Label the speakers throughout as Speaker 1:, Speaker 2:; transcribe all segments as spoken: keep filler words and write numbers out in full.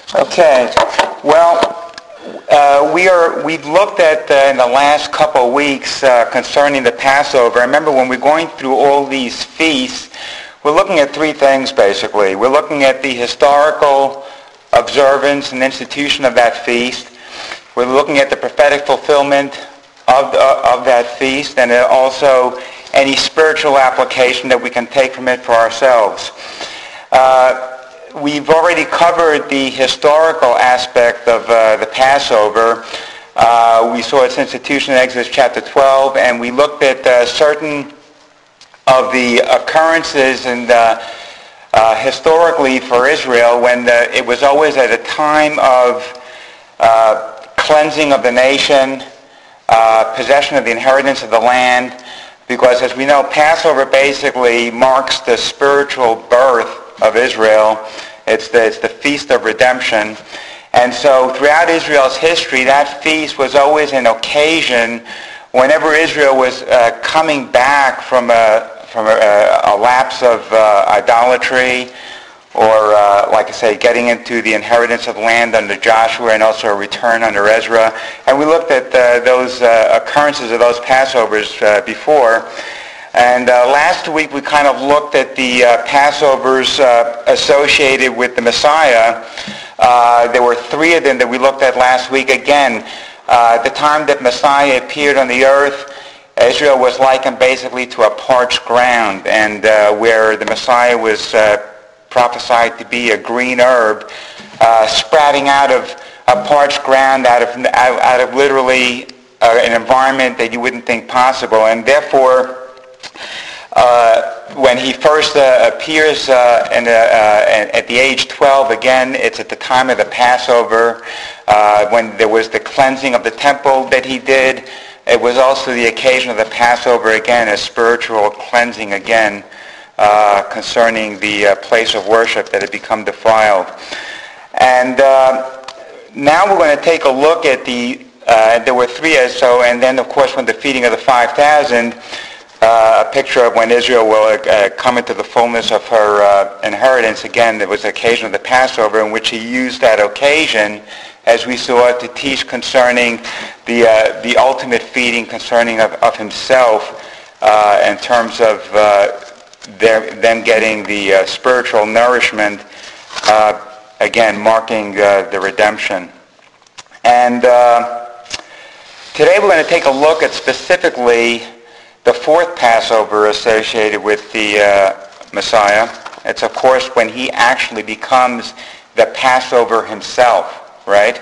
Speaker 1: Okay. Well, uh, we are, we've looked at uh, in the last couple of weeks uh, concerning the Passover. I remember when we're going through all these feasts, we're looking at three things basically. We're looking at the historical observance and institution of that feast. We're looking at the prophetic fulfillment of, uh, of that feast, and also any spiritual application that we can take from it for ourselves. Uh, We've already covered the historical aspect of uh, the Passover. Uh, we saw its institution in Exodus chapter twelve, and we looked at uh, certain of the occurrences and uh, uh, historically for Israel when the, it was always at a time of uh, cleansing of the nation, uh, possession of the inheritance of the land, because as we know, Passover basically marks the spiritual birth of Israel. It's the, it's the Feast of Redemption. And so throughout Israel's history, that feast was always an occasion whenever Israel was uh, coming back from a, from a, a lapse of uh, idolatry, or uh, like I say, getting into the inheritance of the land under Joshua, and also a return under Ezra. And we looked at uh, those uh, occurrences of those Passovers uh, before. And uh, last week we kind of looked at the uh, Passovers uh, associated with the Messiah. Uh, there were three of them that we looked at last week. Again, uh, at the time that Messiah appeared on the earth, Israel was likened basically to a parched ground, and uh, where the Messiah was uh, prophesied to be a green herb uh, sprouting out of a parched ground, out of, out, out of literally uh, an environment that you wouldn't think possible. And therefore, Uh, when he first uh, appears uh, in, uh, uh, at the age twelve, again, it's at the time of the Passover, uh, when there was the cleansing of the temple that he did. It was also the occasion of the Passover, again, a spiritual cleansing again uh, concerning the uh, place of worship that had become defiled. And uh, now we're going to take a look at the, uh, there were three, so, and then of course when the feeding of the five thousand, Uh, a picture of when Israel will uh, come into the fullness of her uh, inheritance. Again, there was the occasion of the Passover in which he used that occasion, as we saw, to teach concerning the uh, the ultimate feeding concerning of, of himself uh, in terms of uh, their, them getting the uh, spiritual nourishment, uh, again, marking uh, the redemption. And uh, today we're going to take a look at specifically the fourth Passover associated with the uh, Messiah. It's, of course, when he actually becomes the Passover himself, right?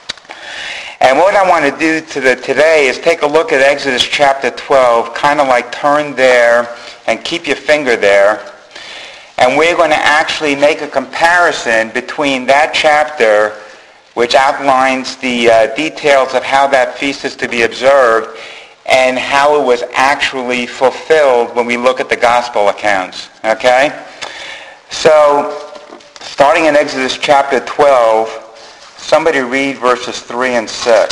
Speaker 1: And what I want to do to the, today is take a look at Exodus chapter twelve, kind of like turn there and keep your finger there. And we're going to actually make a comparison between that chapter, which outlines the uh, details of how that feast is to be observed, and how it was actually fulfilled when we look at the gospel accounts. Okay? So, starting in Exodus chapter twelve, somebody read verses three and six.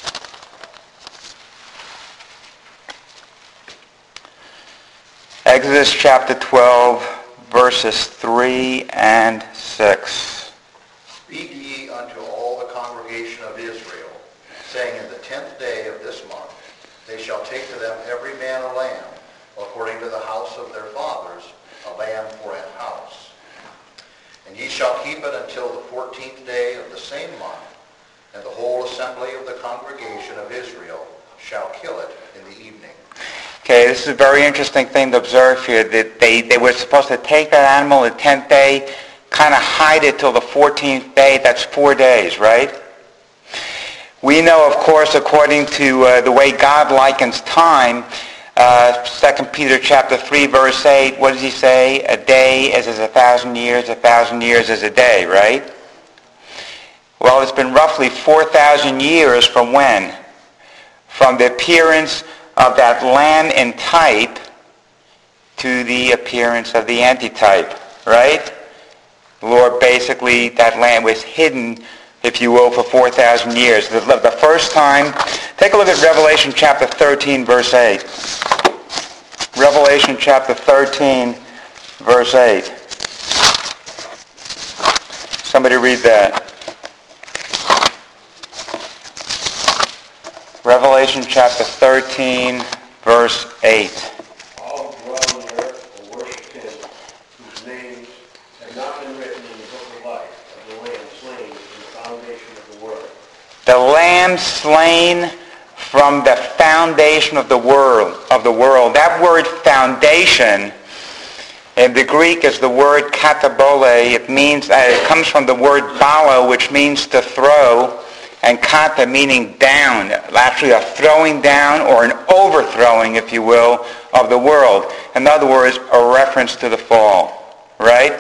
Speaker 1: Exodus chapter twelve, verses three and six.
Speaker 2: Speak ye unto all the congregation of Israel, saying, in the tenth day of this month, they shall take to them every man a lamb, according to the house of their fathers, a lamb for an house. And ye shall keep it until the fourteenth day of the same month, and the whole assembly of the congregation of Israel shall kill it in the evening.
Speaker 1: Okay, this is a very interesting thing to observe here, that they, they were supposed to take that animal the tenth day, kind of hide it till the fourteenth day. That's four days, right? We know, of course, according to uh, the way God likens time, uh, Second Peter chapter three, verse eight, what does he say? A day is as a thousand years, a thousand years as a day, right? Well, it's been roughly four thousand years from when? From the appearance of that lamb in type to the appearance of the antitype, right? The Lord basically, that lamb was hidden, if you will, for four thousand years. The, the first time, take a look at Revelation chapter thirteen, verse eight. Revelation chapter thirteen, verse eight. Somebody read that. Revelation chapter thirteen, verse eight.
Speaker 3: All who dwell on the earth will worship him, whose names have not been written in the book of life of the Lamb slain from the foundation of the world.
Speaker 1: The Lamb slain from the foundation of the world. Of the world. That word foundation in the Greek is the word katabole. It means uh, it comes from the word balo, which means to throw, and kata meaning down, actually a throwing down or an overthrowing, if you will, of the world. In other words, a reference to the fall, right?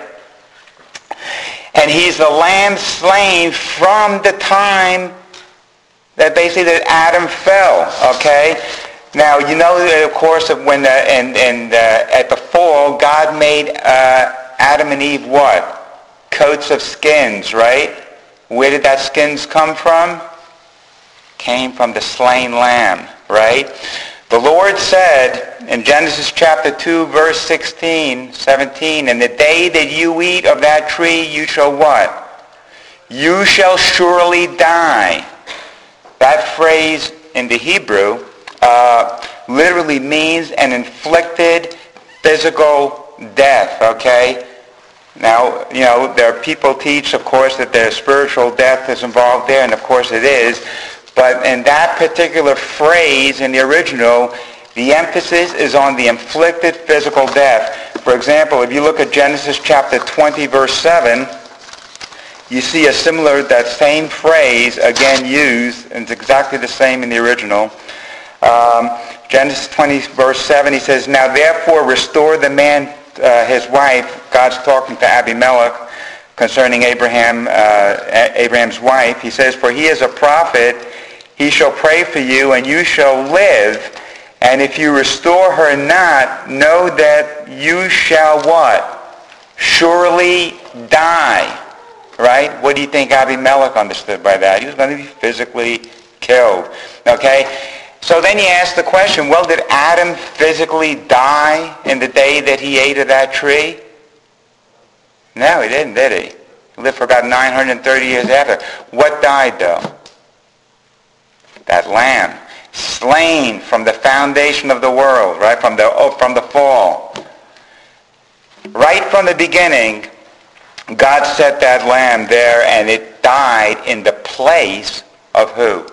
Speaker 1: And he's the lamb slain from the time that basically that Adam fell, okay? Now, you know, of course, when uh, and, and uh, at the fall, God made uh, Adam and Eve what? Coats of skins, right? Where did that skins come from? Came from the slain lamb, right? The Lord said in Genesis chapter two, verse sixteen, seventeen, "And the day that you eat of that tree, you shall what? You shall surely die." That phrase in the Hebrew uh, literally means an inflicted physical death, okay? Now, you know, there are people teach, of course, that there's spiritual death is involved there, and of course it is. But in that particular phrase in the original, the emphasis is on the inflicted physical death. For example, if you look at Genesis chapter twenty, verse seven, you see a similar, that same phrase again used, and it's exactly the same in the original. Um, Genesis twenty, verse seven, he says, "Now therefore restore the man uh, his wife." God's talking to Abimelech concerning Abraham, uh, Abraham's wife. He says, "For he is a prophet, he shall pray for you, and you shall live. And if you restore her not, know that you shall" what? "Surely die." Right? What do you think Abimelech understood by that? He was going to be physically killed. Okay? So then you ask the question, well, did Adam physically die in the day that he ate of that tree? No, he didn't, did he? He lived for about nine hundred thirty years after. What died, though? That lamb, slain from the foundation of the world, right? From the, oh, from the fall. Right from the beginning, God set that lamb there, and it died in the place of who?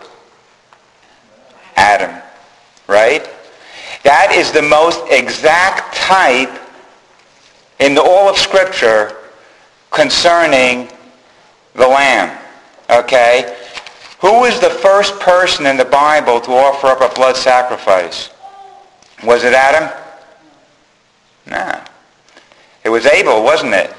Speaker 1: Adam. Right? That is the most exact type in the, all of Scripture concerning the lamb. Okay? Who was the first person in the Bible to offer up a blood sacrifice? Was it Adam? No. It was Abel, wasn't it?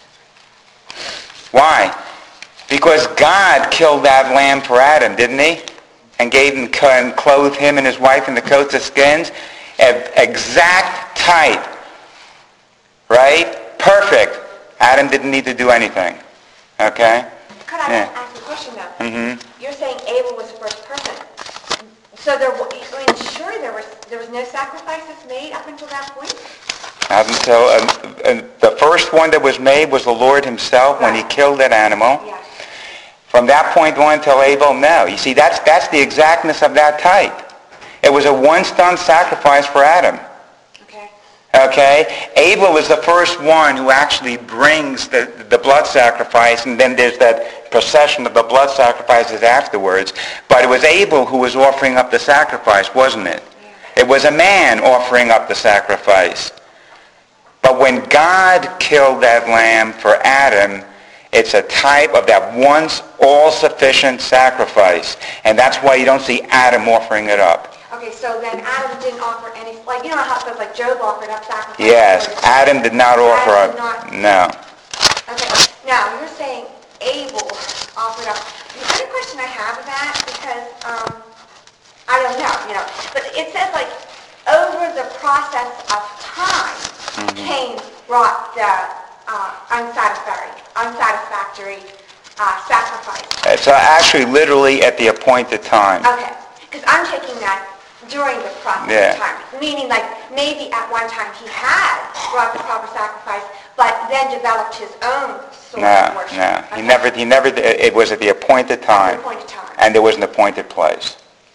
Speaker 1: Why? Because God killed that lamb for Adam, didn't he? And gave him and clothed him and his wife in the coats of skins. An exact type. Right? Perfect. Adam didn't need to do anything. Okay?
Speaker 4: Could I
Speaker 1: Yeah.
Speaker 4: ask a question, though?
Speaker 1: Mm-hmm.
Speaker 4: You're saying Abel was the first person. So there, wa- I mean, surely there was there was no sacrifices made up until that point?
Speaker 1: Not until uh, uh, the first one that was made was the Lord himself when he killed that animal.
Speaker 4: Yes.
Speaker 1: From that point on until Abel, no. You see, that's that's the exactness of that type. It was a once-done sacrifice for Adam.
Speaker 4: Okay.
Speaker 1: Okay? Abel is the first one who actually brings the, the blood sacrifice, and then there's that procession of the blood sacrifices afterwards. But it was Abel who was offering up the sacrifice, wasn't it?
Speaker 4: Yeah.
Speaker 1: It was a man offering up the sacrifice. But when God killed that lamb for Adam, it's a type of that once all-sufficient sacrifice. And that's why you don't see Adam offering it up.
Speaker 4: Okay, so then Adam didn't offer any, like, you know how it says, like, Job offered up sacrifice?
Speaker 1: Yes, Adam did not offer
Speaker 4: Adam
Speaker 1: up.
Speaker 4: did
Speaker 1: No.
Speaker 4: Okay, now you're saying Abel offered up. The other question I have of that, because um, I don't know, you know, but it says, like, over the process of time, mm-hmm. Cain brought the uh, unsatisfactory, unsatisfactory uh, sacrifice.
Speaker 1: It's actually literally at the appointed time.
Speaker 4: Okay, because I'm taking that during the process
Speaker 1: Yeah.
Speaker 4: of time, meaning like maybe at one time he had brought the proper sacrifice, but then developed his own sort
Speaker 1: No,
Speaker 4: of worship.
Speaker 1: no.
Speaker 4: Okay.
Speaker 1: He never, he never, it was at the appointed
Speaker 4: At
Speaker 1: time.
Speaker 4: the appointed time.
Speaker 1: And there was an appointed place.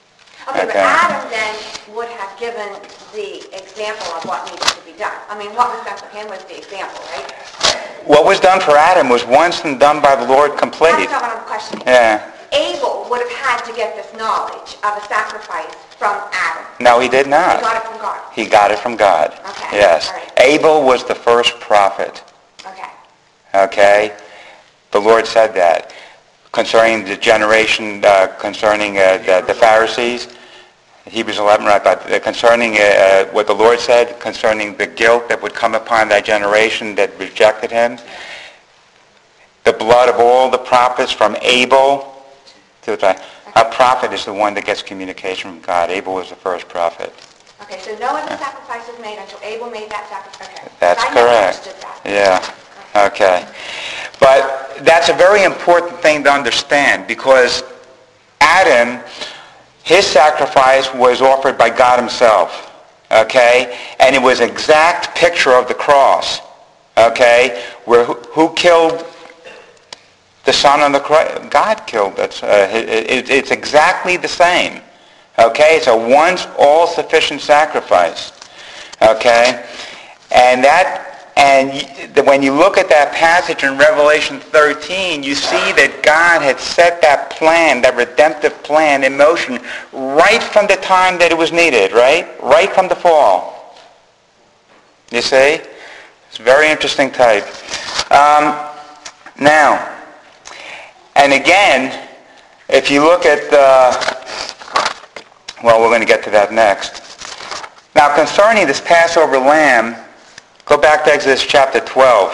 Speaker 4: Okay, but
Speaker 1: Okay.
Speaker 4: Adam then would have given the example of what needed to be done. I mean, what was done for him was the example, right?
Speaker 1: What was done for Adam was once and done by the Lord complete.
Speaker 4: That's not what I'm questioning.
Speaker 1: Yeah.
Speaker 4: Abel would have had to get this knowledge of a sacrifice from Adam.
Speaker 1: No, he did
Speaker 4: He
Speaker 1: not.
Speaker 4: got it from God.
Speaker 1: He got it from God.
Speaker 4: Okay,
Speaker 1: Yes.
Speaker 4: all right.
Speaker 1: Abel was the first prophet.
Speaker 4: Okay.
Speaker 1: Okay? The Lord said that. Concerning the generation, uh, concerning uh, the, the Pharisees, Hebrews eleven, right, but uh, concerning uh, what the Lord said, concerning the guilt that would come upon that generation that rejected him, the blood of all the prophets from Abel to the, a prophet is the one that gets communication from God. Abel was the first prophet.
Speaker 4: Okay, so no other sacrifice was made until Abel made that sacrifice. Okay.
Speaker 1: That's
Speaker 4: I never
Speaker 1: correct.
Speaker 4: understood that.
Speaker 1: Yeah. Okay. But that's a very important thing to understand, because Adam, his sacrifice was offered by God himself. Okay? And it was an exact picture of the cross. Okay? Where who, who killed the Son on the cross? God killed it. Uh, it, it. It's exactly the same. Okay? It's a once all-sufficient sacrifice. Okay? And that And when you look at that passage in Revelation thirteen, you see that God had set that plan, that redemptive plan, in motion right from the time that it was needed, right? Right from the fall. You see? It's a very interesting type. Um, now, and again, if you look at, uh, well, we're going to get to that next. Now, concerning this Passover lamb, go back to Exodus chapter twelve,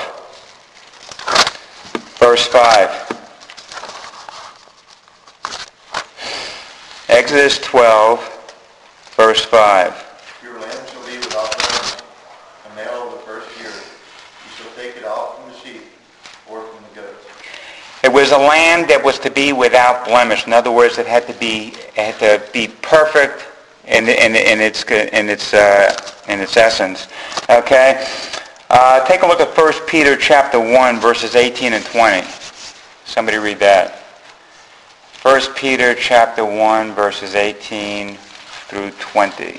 Speaker 1: verse five. Exodus twelve, verse five.
Speaker 2: Your lamb shall be without blemish, a male of the first year. You shall take it out from the sheep or from the goats.
Speaker 1: It was a lamb that was to be without blemish. In other words, it had to be it had to be perfect in in, in its in its uh, in its essence. Okay. Uh, take a look at First Peter chapter one, verses eighteen and twenty. Somebody read that. First Peter chapter one, verses eighteen through twenty.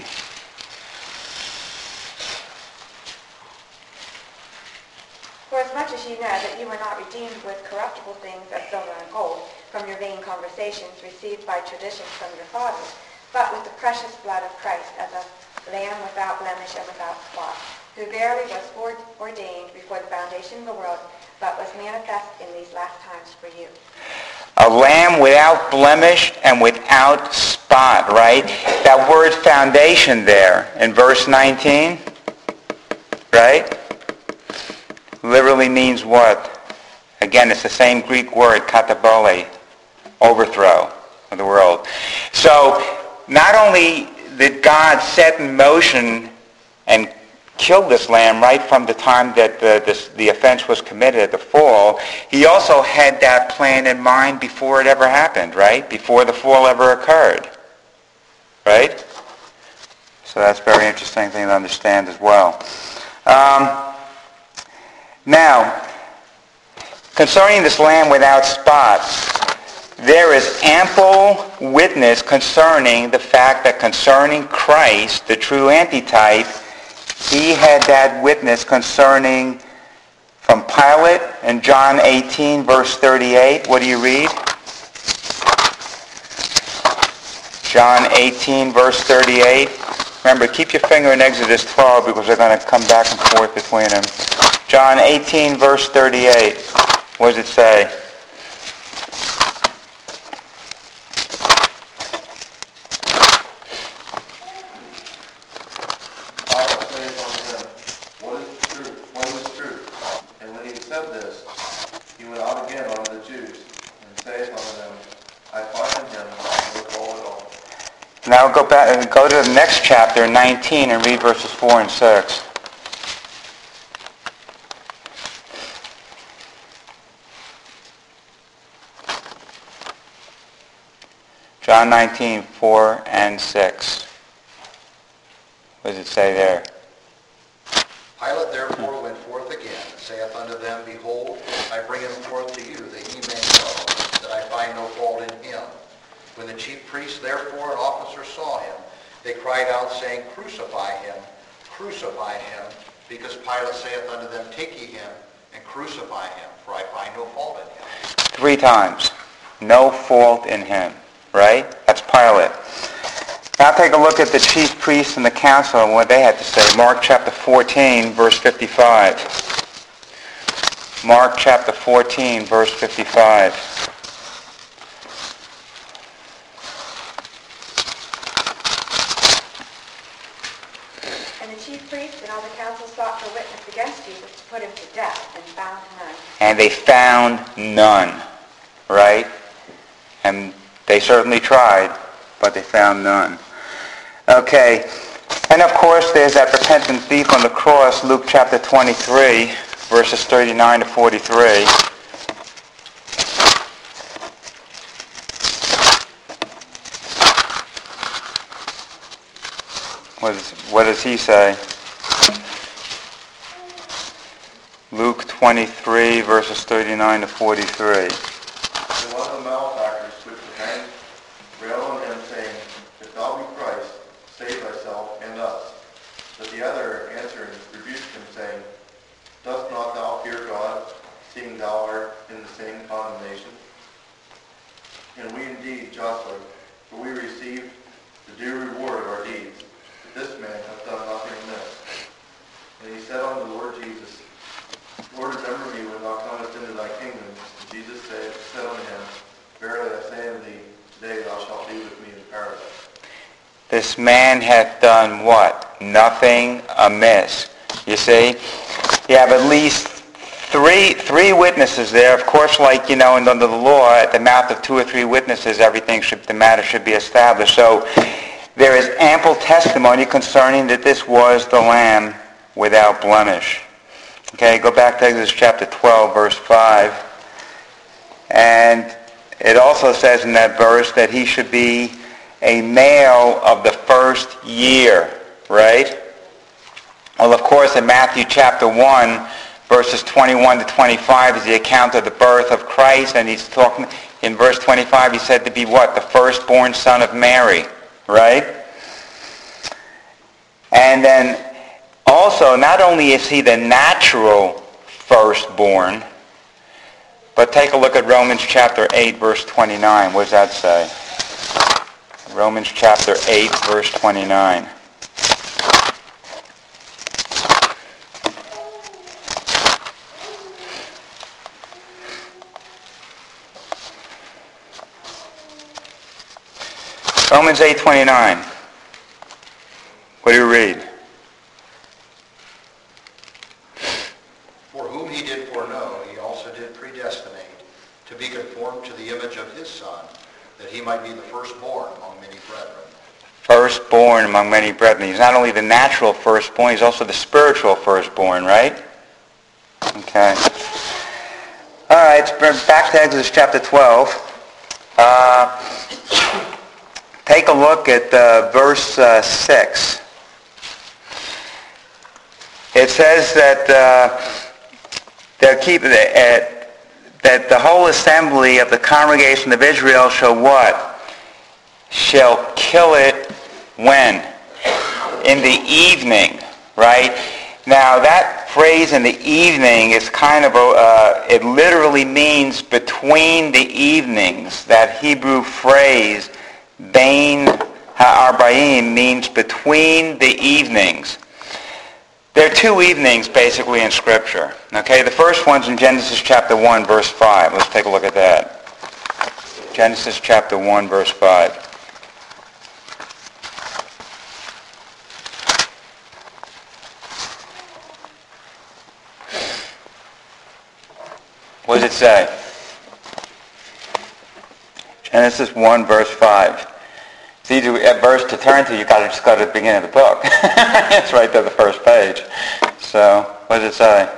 Speaker 4: For as much as you know that you were not redeemed with corruptible things as silver and gold from your vain conversations received by tradition from your fathers, but with the precious blood of Christ as a lamb without blemish and without spot, who verily was foreordained before the foundation of the world, but was manifest in these last times for you.
Speaker 1: A lamb without blemish and without spot, right? That word foundation there in verse nineteen, right? Literally means what? Again, it's the same Greek word, katabole, overthrow of the world. So, not only did God set in motion and killed this lamb right from the time that the, this, the offense was committed at the fall, he also had that plan in mind before it ever happened, right? Before the fall ever occurred, right? So that's a very interesting thing to understand as well. Um, now, concerning this lamb without spot, there is ample witness concerning the fact that concerning Christ, the true antitype, he had that witness concerning from Pilate in John eighteen, verse thirty-eight. What do you read? John eighteen, verse thirty-eight. Remember, keep your finger in Exodus twelve because they're going to come back and forth between them. John eighteen, verse thirty-eight. What does it say? Now go back and go to the next chapter, nineteen, and read verses four and six. John nineteen, four and six. What does it say there?
Speaker 2: Pilate therefore went forth again, and saith unto them, Behold, I bring him forth to you, that ye may know that I find no fault in him. When the chief priests therefore and officers saw him, they cried out, saying, Crucify him, crucify him. Because Pilate saith unto them, Take ye him, and crucify him, for I find no fault in him.
Speaker 1: Three times. No fault in him. Right? That's Pilate. Now take a look at the chief priests and the council and what they had to say. Mark chapter fourteen, verse fifty-five. Mark chapter fourteen, verse fifty-five.
Speaker 4: And the chief priests and all the council sought for witness against Jesus to put him to death, and found none.
Speaker 1: And they found none. Right? And they certainly tried, but they found none. Okay. And of course, there's that repentant thief on the cross, Luke chapter twenty-three, verses thirty-nine to forty-three. What, is, what does he say? Luke twenty-three, verses thirty-nine to forty-three.
Speaker 5: And one of the malefactors which were hanged railed on him, saying, If thou be Christ, save thyself and us. But the other answering rebuked him, saying, Dost not thou fear God, seeing thou art in the same condemnation? And we indeed justly, for we received the due reward of our deeds. But this man hath done nothing amiss. And he said unto the Lord Jesus, Lord, remember me when thou comest into thy kingdom. And Jesus said, said unto him, Verily I say unto thee, today thou shalt be with me in paradise.
Speaker 1: This man hath done what? Nothing amiss. You see? You have at least three three witnesses there. Of course, like, you know, and under the law, at the mouth of two or three witnesses, everything should, the matter should be established. So there is ample testimony concerning that this was the Lamb without blemish. Okay, go back to Exodus chapter twelve, verse five. And it also says in that verse that he should be a male of the first year, right? Well, of course, in Matthew chapter one, verses twenty-one to twenty-five is the account of the birth of Christ, and he's talking, in verse twenty-five, he said to be what? The firstborn son of Mary, right? And then also, not only is he the natural firstborn, but take a look at Romans chapter eight, verse twenty-nine. What does that say? Romans chapter eight, verse twenty-nine. Romans eight twenty-nine. What do you read?
Speaker 2: For whom he did foreknow, he also did predestinate, to be conformed to the image of his Son, that he might be the firstborn among many brethren.
Speaker 1: Firstborn among many brethren. He's not only the natural firstborn, he's also the spiritual firstborn, right? Okay. All right, back to Exodus chapter twelve. Uh, take a look at uh, verse uh, six. It says that uh, they'll keep it at, that the whole assembly of the congregation of Israel shall what? Shall kill it when? In the evening, right? Now that phrase in the evening is kind of a, uh, it literally means between the evenings. That Hebrew phrase, Bain Ha'arbaim, means between the evenings. There are two evenings basically in Scripture. Okay, the first one's in Genesis chapter one, verse five. Let's take a look at that. Genesis chapter one, verse five. What does it say? Genesis one, verse five. It's easy a verse to turn to. You got to just go to the beginning of the book. It's right there, the first page. So, what does it say?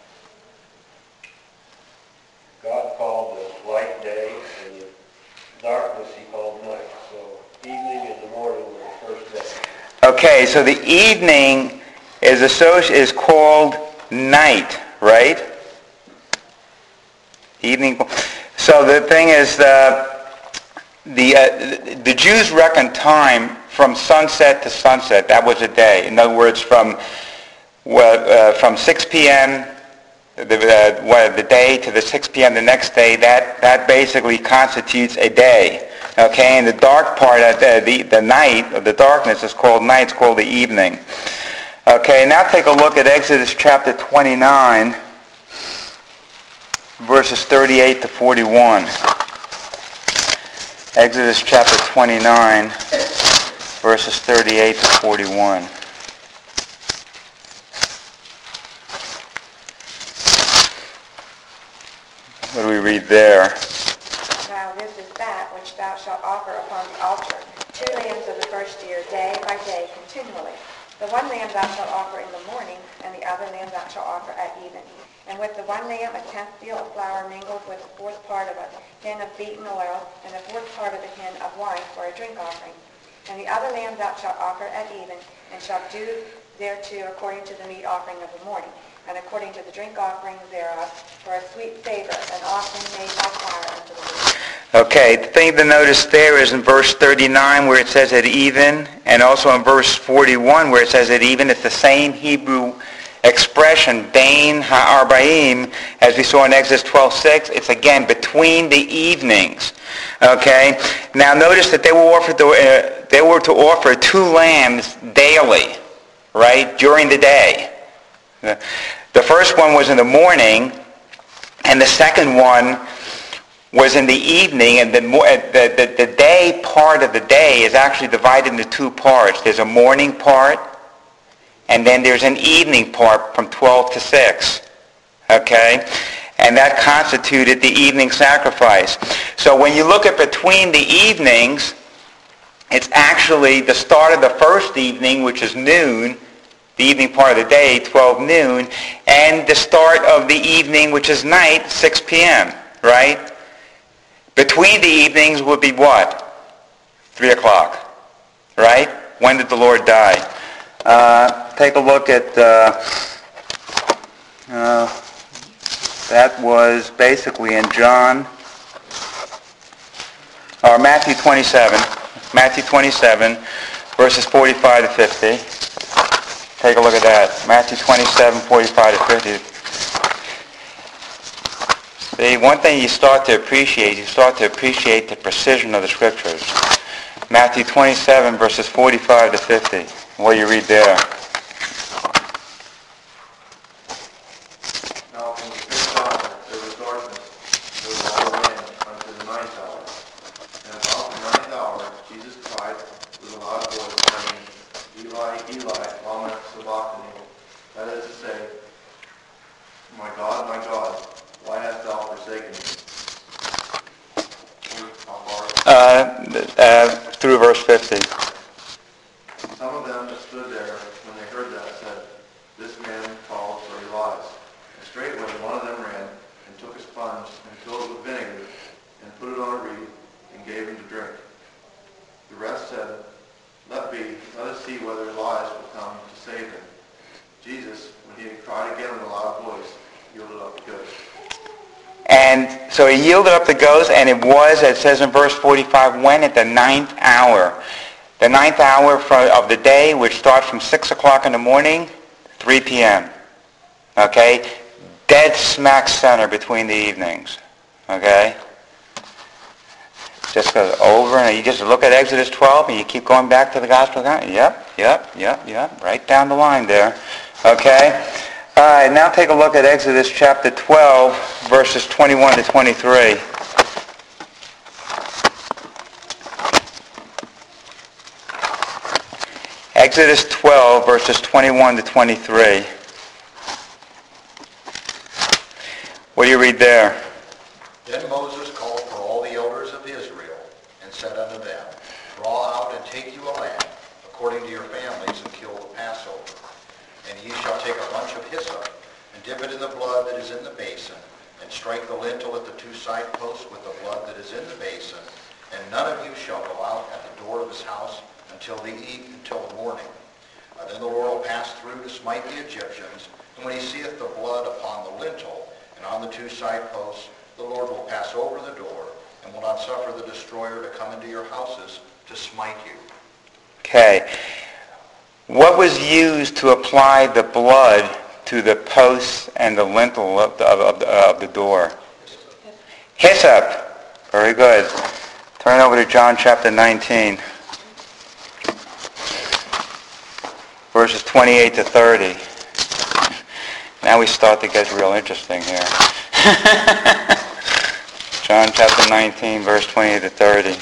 Speaker 3: God called the light day, and the darkness he called night. So, evening and the morning were the first day.
Speaker 1: Okay, so the evening is associ- is called night, right? Evening. So the thing is, uh, the, uh, the Jews reckoned time from sunset to sunset. That was a day. In other words, from, uh, from six p.m., the, uh, well, the day to the six p.m. the next day, that, that basically constitutes a day. Okay, and the dark part, of the, the, the night, or the darkness is called night, it's called the evening. Okay, now take a look at Exodus chapter twenty-nine, verses thirty-eight to forty-one. Exodus chapter twenty-nine, verses thirty-eight to forty-one. What do we read there?
Speaker 4: Now this is that which thou shalt offer upon the altar, two lambs of the first year, day by day, continually. The one lamb thou shalt offer in the morning, and the other lamb thou shalt offer at even. And with the one lamb a tenth deal of flour mingled with a fourth part of a hin of beaten oil, and a fourth part of a hin of wine for a drink offering. And the other lamb thou shalt offer at even, and shalt do thereto according to the meat offering of the morning, and according to the drink offering thereof, for a sweet savor, an offering made by fire unto the Lord.
Speaker 1: Okay, the thing to notice there is in verse thirty-nine where it says at even, and also in verse forty-one where it says at even. It's the same Hebrew expression, Dain ha'arbaim, as we saw in Exodus twelve six. It's again between the evenings. Okay, now notice that they were offered to, uh, they were to offer two lambs daily, right, during the day. The first one was in the morning, and the second one was in the evening, and the, the, the, the day part of the day is actually divided into two parts. There's a morning part, and then there's an evening part from twelve to six. Okay? And that constituted the evening sacrifice. So when you look at between the evenings, it's actually the start of the first evening, which is noon, the evening part of the day, twelve noon, and the start of the evening, which is night, six p.m., right? Between the evenings would be what? Three o'clock, right? When did the Lord die? Uh, take a look at, uh, uh, that was basically in John, or Matthew twenty-seven, Matthew twenty-seven, verses forty-five to fifty. Take a look at that. Matthew twenty-seven, forty-five to fifty. The one thing you start to appreciate, you start to appreciate the precision of the Scriptures. Matthew twenty-seven, verses forty-five to fifty. What do you read there?
Speaker 5: Now from the fifth hour there was darkness over all the land unto the ninth hour. And about the ninth hour Jesus cried with a loud voice, saying, Eli, Eli, lama sabachthani. That is to say, My God, my God, why hast thou forsaken me? How far?
Speaker 1: Uh, uh, through verse fifty.
Speaker 5: Some of them that stood there, when they heard that, said, This man called for Elias. And straightway one of them ran, and took a sponge, and filled it with vinegar, and put it on a reed, and gave him to drink. The rest said, Let be, let us see whether Elias will come to save him. Jesus, when he had cried again with a loud voice, yielded up the ghost.
Speaker 1: And so he yielded up the ghost, and it was, as it says in verse forty-five, when at the ninth hour. The ninth hour of the day, which starts from six o'clock in the morning, three p.m. Okay? Dead smack center between the evenings. Okay? Just goes over, and you just look at Exodus twelve, and you keep going back to the Gospel account. Yep, yep, yep, yep. Right down the line there. Okay? All right, now take a look at Exodus chapter twelve, verses twenty-one to twenty-three. Exodus twelve, verses twenty-one to twenty-three. What do you read there?
Speaker 2: Then Moses called for all the elders of Israel, and said unto them, Draw out and take you a lamb, according to your families, and kill the Passover. And ye shall take a bunch of hyssop, and dip it in the blood that is in the basin, and strike the lintel at the two side posts with the blood that is in the basin, and none of you shall go out at the door of his house until the eve, until the morning. Uh, then the Lord will pass through to smite the Egyptians, and when he seeth the blood upon the lintel and on the two side posts, the Lord will pass over the door, and will not suffer the destroyer to come into your houses to smite you.
Speaker 1: Okay. What was used to apply the blood to the posts and the lintel of the, of the, of the door? Hyssop. Very good. Turn over to John chapter nineteen. Verses twenty-eight to thirty. Now we start to get real interesting here. John chapter nineteen, verse twenty-eight to thirty.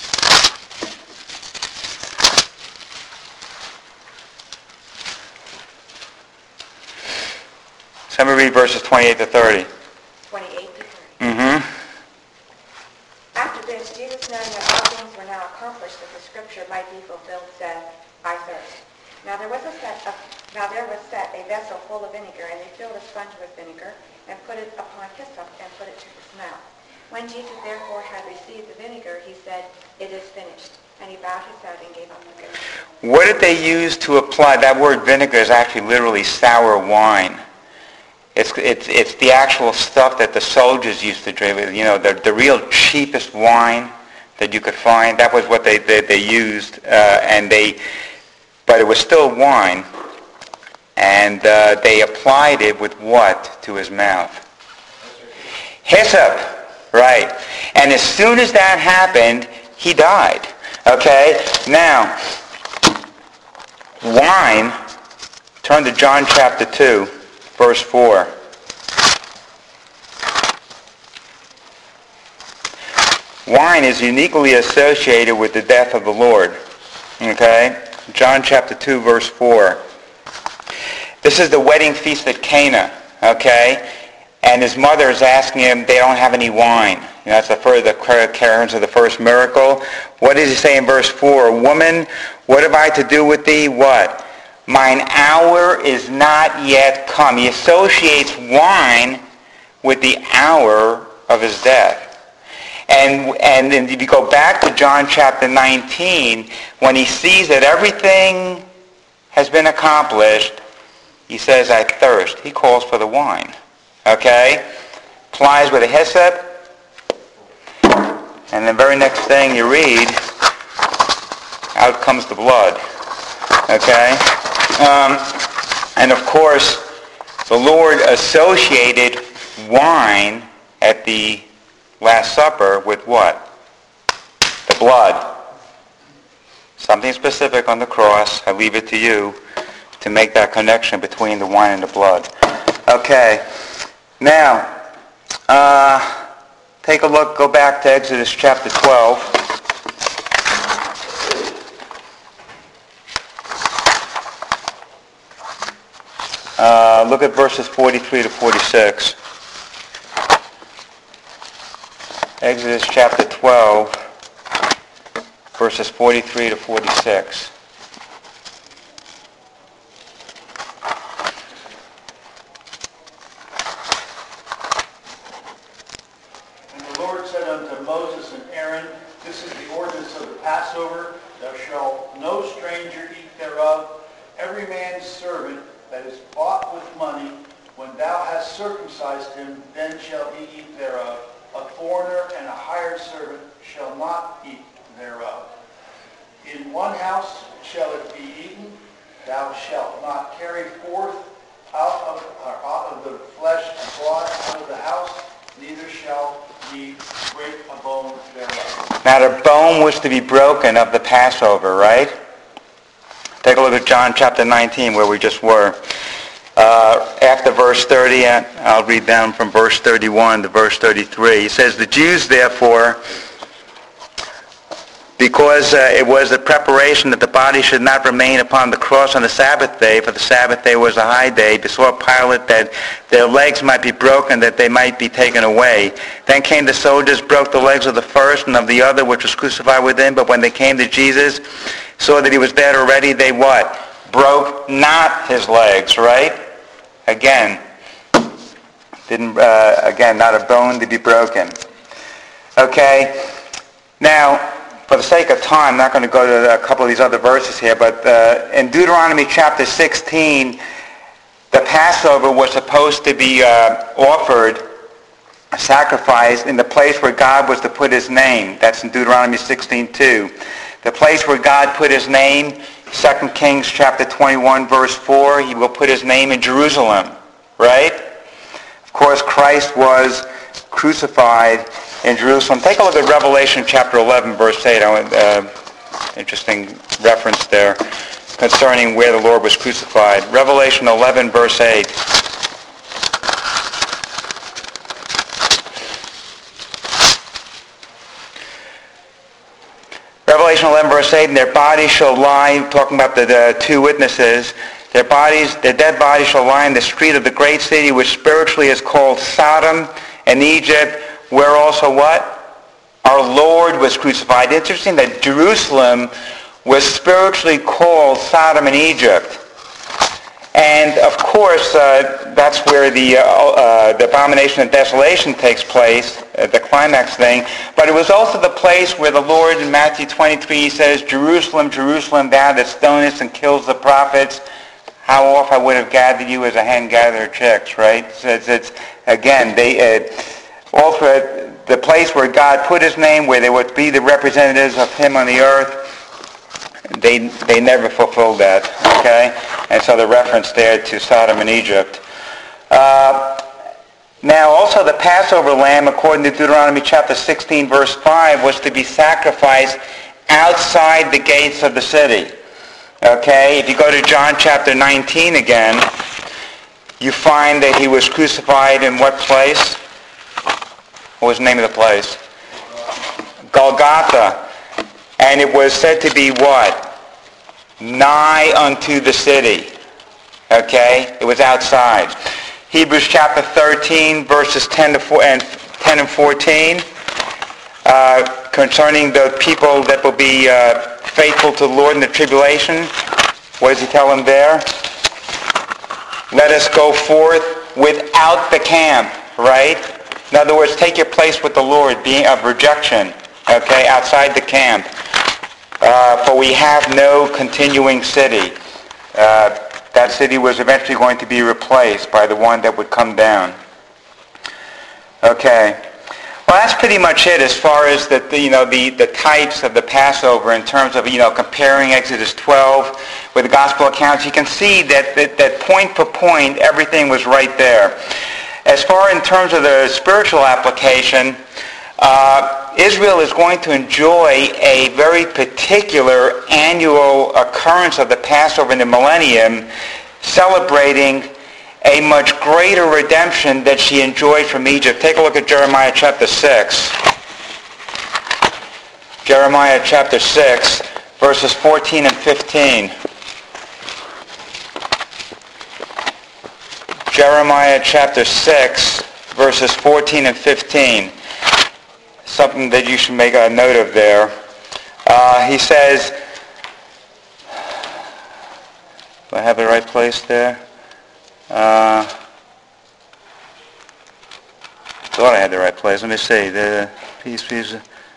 Speaker 1: Somebody read verses twenty-eight to thirty.
Speaker 4: twenty-eight to thirty.
Speaker 1: Mm-hmm.
Speaker 4: After this, Jesus, knowing that all things were now accomplished, that the scripture might be fulfilled, said, I thirst. Now there was a set of, now there was set a vessel full of vinegar, and they filled a sponge with vinegar, and put it upon hyssop, and put it to his mouth. When Jesus therefore had received the vinegar, he said, It is finished. And he bowed his head and gave up the ghost.
Speaker 1: What did they use to apply? That word vinegar is actually literally sour wine. It's, it's, it's the actual stuff that the soldiers used to drink. You know, the, the real cheapest wine that you could find. That was what they, they, they used. Uh, and they, but it was still wine. And uh, they applied it with what to his mouth? Hyssop. Right. And as soon as that happened, he died. Okay? Now, wine, turn to John chapter two, verse four. Wine is uniquely associated with the death of the Lord. Okay? John chapter two, verse four. This is the wedding feast at Cana. Okay? And his mother is asking him, they don't have any wine. You know, that's the first, the occurrence of the first miracle. What does he say in verse four? Woman, what have I to do with thee? What? Mine hour is not yet come. He associates wine with the hour of his death. And, and and if you go back to John chapter nineteen, when he sees that everything has been accomplished, he says, I thirst. He calls for the wine. Okay? Applies with a hyssop. And the very next thing you read, out comes the blood. Okay? Um, and of course, the Lord associated wine at the Last Supper with what? The blood. Something specific on the cross. I leave it to you to make that connection between the wine and the blood. Okay. Now, uh, take a look, go back to Exodus chapter twelve. Uh, look at verses forty-three to forty-six. Exodus chapter twelve, verses forty-three to forty-six.
Speaker 3: And the Lord said unto Moses and Aaron, This is the ordinance of the Passover. Thou shalt no stranger eat thereof. Every man's servant that is bought with money, when thou hast circumcised him, then shall he eat thereof. A foreigner and a hired servant shall not eat thereof. In one house shall it be eaten. Thou shalt not carry forth out of, or out of the flesh and blood out of the house, neither shall ye break a bone thereof.
Speaker 1: Now the bone was to be broken of the Passover, right? Take a look at John chapter nineteen where we just were. Uh, after verse thirty, I'll read down from verse thirty-one to verse thirty-three. He says, the Jews therefore, because uh, it was the preparation that the body should not remain upon the cross on the Sabbath day, for the Sabbath day was a high day, besought Pilate that their legs might be broken, that they might be taken away. Then came the soldiers, broke the legs of the first and of the other, which was crucified with him. But when they came to Jesus, saw that he was dead already, they what? Broke not his legs, right? Again, didn't uh, again, not a bone to be broken. Okay, now, for the sake of time, I'm not going to go to a couple of these other verses here, but uh, in Deuteronomy chapter sixteen, the Passover was supposed to be uh, offered sacrificed in the place where God was to put his name. That's in Deuteronomy sixteen two. The place where God put his name, Second Kings chapter twenty-one, verse four, he will put his name in Jerusalem, right? Of course, Christ was crucified in Jerusalem. Take a look at Revelation chapter eleven, verse eight. Uh, interesting reference there concerning where the Lord was crucified. Revelation eleven, verse eight. Revelation eleven, verse eight, and their bodies shall lie, talking about the, the two witnesses, their bodies, their dead bodies shall lie in the street of the great city, which spiritually is called Sodom and Egypt, where also what? Our Lord was crucified. Interesting that Jerusalem was spiritually called Sodom and Egypt. And of course, uh, that's where the, uh, uh, the abomination of desolation takes place, uh, the climax thing. But it was also the place where the Lord in Matthew twenty-three says, Jerusalem, Jerusalem, thou that stonest and kills the prophets, how oft I would have gathered you as a hen gathers her chicks, right? So it's, it's again, they uh, also the place where God put his name, where they would be the representatives of him on the earth. They they never fulfilled that, okay? And so the reference there to Sodom and Egypt. Uh, now also the Passover lamb, according to Deuteronomy chapter sixteen, verse five, was to be sacrificed outside the gates of the city. Okay? If you go to John chapter nineteen again, you find that he was crucified in what place? What was the name of the place? Golgotha. And it was said to be what? Nigh unto the city. Okay? It was outside. Hebrews chapter thirteen, verses ten to four and ten and fourteen, uh, concerning the people that will be uh, faithful to the Lord in the tribulation. What does he tell them there? Let us go forth without the camp, right? In other words, take your place with the Lord, being of rejection, okay, outside the camp. Uh, for we have no continuing city. Uh, that city was eventually going to be replaced by the one that would come down. Okay. Well, that's pretty much it as far as the, the you know the, the types of the Passover in terms of you know comparing Exodus twelve with the gospel accounts. You can see that that, that point per point everything was right there. As far in terms of the spiritual application, uh, Israel is going to enjoy a very particular annual occurrence of the Passover in the millennium, celebrating a much greater redemption that she enjoyed from Egypt. Take a look at Jeremiah chapter six. Jeremiah chapter six, verses fourteen and fifteen. Jeremiah chapter six, verses fourteen and fifteen. Something that you should make a note of there. Uh, he says, do I have the right place there? Uh, thought I had the right place. Let me see. The peace, peace.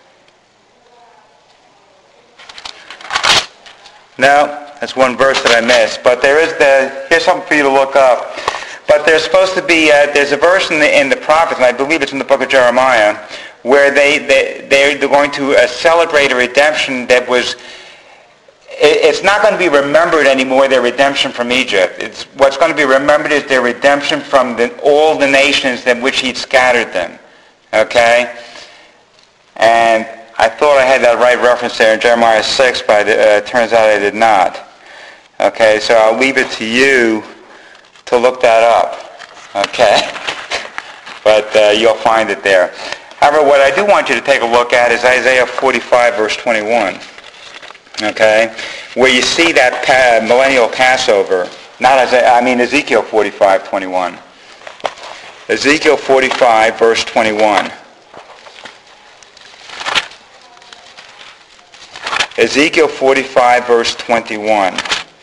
Speaker 1: No, that's one verse that I missed. But there is the. Here's something for you to look up. But there's supposed to be. Uh, there's a verse in the in the prophets, and I believe it's in the book of Jeremiah, where they, they, they're going to uh, celebrate a redemption that was, it, it's not going to be remembered anymore, their redemption from Egypt. It's, what's going to be remembered is their redemption from the, all the nations in which he'd scattered them. Okay? And I thought I had that right reference there in Jeremiah six, but it uh, turns out I did not. Okay, so I'll leave it to you to look that up. Okay? But uh, you'll find it there. However, what I do want you to take a look at is Isaiah forty-five, verse twenty-one, okay, where you see that pa- millennial Passover. Not Isaiah, I mean Ezekiel forty-five, twenty-one. Ezekiel forty-five, verse twenty-one. Ezekiel forty-five, verse twenty-one.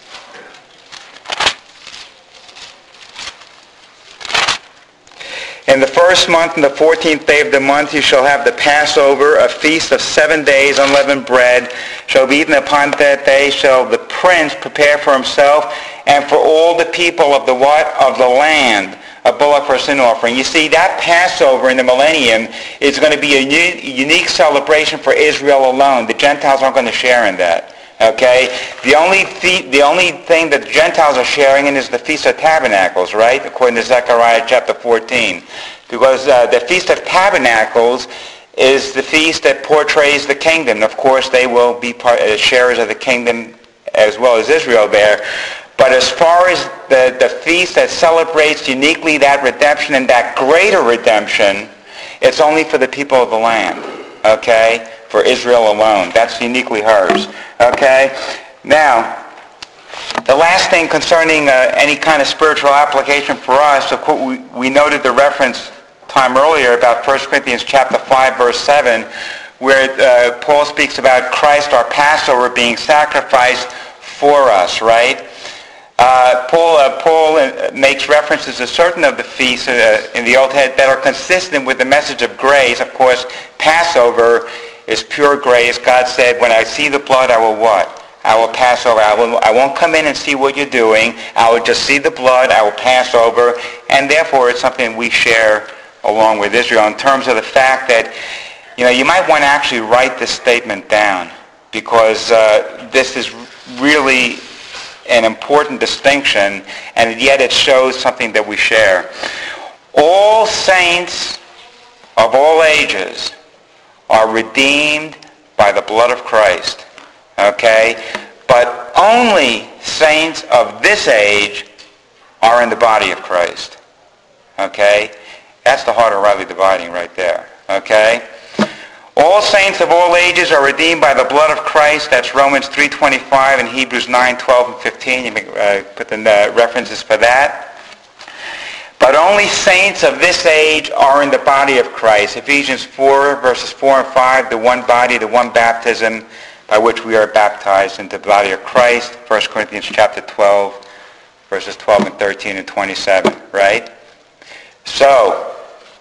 Speaker 1: In the first month, in the fourteenth day of the month, you shall have the Passover, a feast of seven days, unleavened bread shall be eaten. Upon that day shall the prince prepare for himself and for all the people of the what? Of the land, a bullock for a sin offering. You see, that Passover in the millennium is going to be a u- unique celebration for Israel alone. The Gentiles aren't going to share in that. Okay? The only fe- the only thing that the Gentiles are sharing in is the Feast of Tabernacles, right? According to Zechariah chapter fourteen. Because uh, the Feast of Tabernacles is the feast that portrays the kingdom. Of course, they will be part, uh, sharers of the kingdom as well as Israel there. But as far as the, the feast that celebrates uniquely that redemption and that greater redemption, it's only for the people of the land, okay? For Israel alone. That's uniquely hers, okay? Now, the last thing concerning uh, any kind of spiritual application for us, of course, we, we noted the reference time earlier about First Corinthians chapter five, verse seven, where uh, Paul speaks about Christ, our Passover, being sacrificed for us, right? Uh, Paul, uh, Paul uh, makes references to certain of the feasts uh, in the Old Testament that are consistent with the message of grace. Of course, Passover is pure grace. God said, when I see the blood, I will what? I will pass over. I, will, I won't come in and see what you're doing. I will just see the blood. I will pass over. And therefore, it's something we share along with Israel in terms of the fact that, you know, you might want to actually write this statement down because uh, this is really an important distinction, and yet it shows something that we share. All saints of all ages are redeemed by the blood of Christ, okay? But only saints of this age are in the body of Christ, okay? That's the heart of rightly dividing right there, okay? All saints of all ages are redeemed by the blood of Christ. That's Romans three twenty-five and Hebrews nine twelve and fifteen. You may uh, put the uh, references for that. But only saints of this age are in the body of Christ. Ephesians four, verses four and five, the one body, the one baptism by which we are baptized into the body of Christ. First Corinthians chapter twelve, verses twelve and thirteen and twenty-seven, right? So,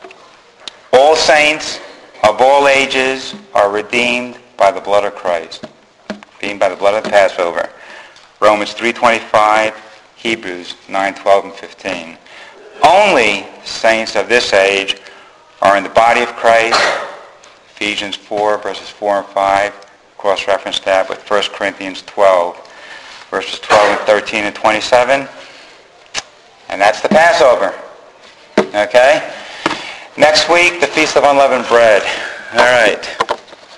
Speaker 1: all saints of all ages are redeemed by the blood of Christ, redeemed by the blood of the Passover. Romans three twenty-five, Hebrews nine twelve and fifteen. Only saints of this age are in the body of Christ. Ephesians four, verses four and five, cross-reference that with First Corinthians twelve, verses twelve and thirteen and twenty-seven. And that's the Passover. Okay? Next week, the Feast of Unleavened Bread. All right.